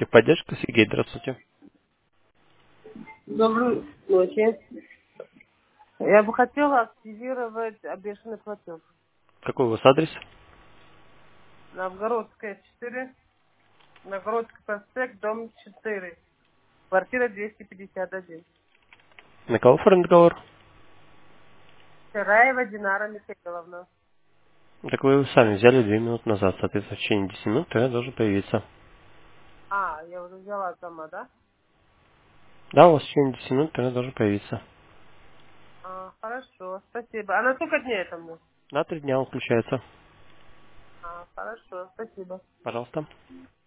Техподдержка, Сергей, здравствуйте. Доброй ночи. Я бы хотела активировать бешеный платеж. Какой у вас адрес? Новгородская, 4, Новгородский проспект, дом 4, квартира 251. На кого оформлен договор? Сараева Динара Михайловна. Так вы его сами взяли 2 минуты назад, соответственно, в течение 10 минут тогда должен появиться. Я уже взяла сама, да? Да, у вас в течение 10 минут тогда должен появиться. Хорошо, спасибо. А на сколько дней это мне? На 3 дня он включается. Хорошо, спасибо. Пожалуйста.